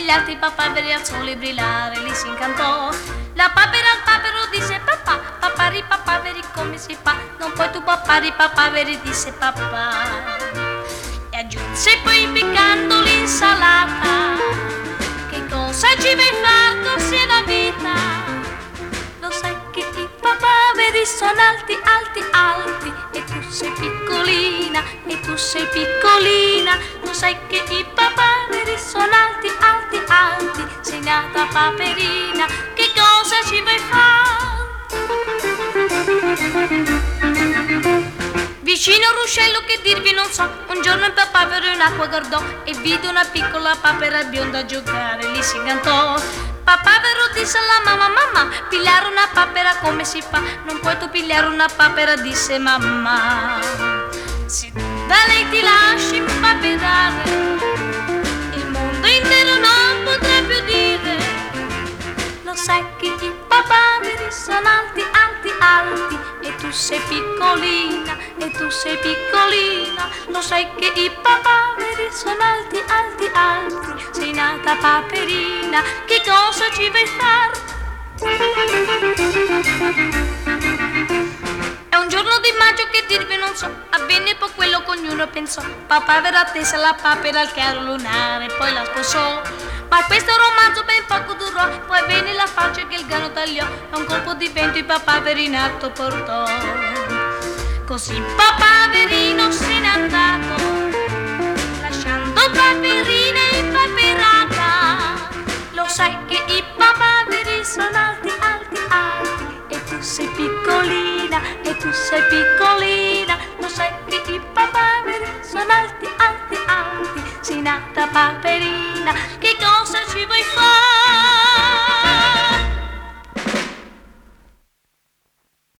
gli altri papaveri al sole brillare li si incantò. La papera al papero disse papà, papari papaveri come si fa? Non puoi tu papari papaveri, disse papà. E aggiunse poi impiccando l'insalata, che cosa ci vai far corsi la vita? Lo sai che i papaveri sono alti, alti, alti, e tu sei piccolina, e tu sei piccolina. Lo sai che i papaveri sono alti, alti, alti, sei nata paperina, che cosa ci vuoi fare? Vicino a un ruscello che dirvi non so, un giorno il papavero in acqua guardò e vide una piccola papera bionda giocare, lì si incantò. Papavero disse alla mamma, mamma, pigliare una papera come si fa? Non puoi tu pigliare una papera, disse mamma. Se tu da lei ti lasci impaperare, il mondo intero non potrà più dire. Lo sai che i papaveri sono alti, alti, alti, e tu sei piccolina, e tu sei piccolina. Lo sai che i papaveri sono alti, alti, alti, sei nata paperina, che cosa ci vuoi far? È un giorno di maggio che dirvi non so, avvenne poi quello che ognuno pensò. Papavero attese la papera al chiaro lunare, poi la sposò. Ma questo romanzo ben poco durò, poi venne la faccia che il grano tagliò, e un colpo di vento il papavero in alto portò. Così il papaverino se n'è andato, lasciando paperina impaperata. Lo sai che i papaveri sono alti, alti, alti, e tu sei piccolina, e tu sei piccolina. Lo sai che i papaveri sono alti, alti, alti, sei nata paperina, che cosa ci vuoi fare?